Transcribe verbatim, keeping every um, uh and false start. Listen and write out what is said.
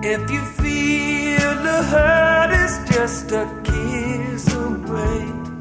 If you feel the hurt is just a kiss away,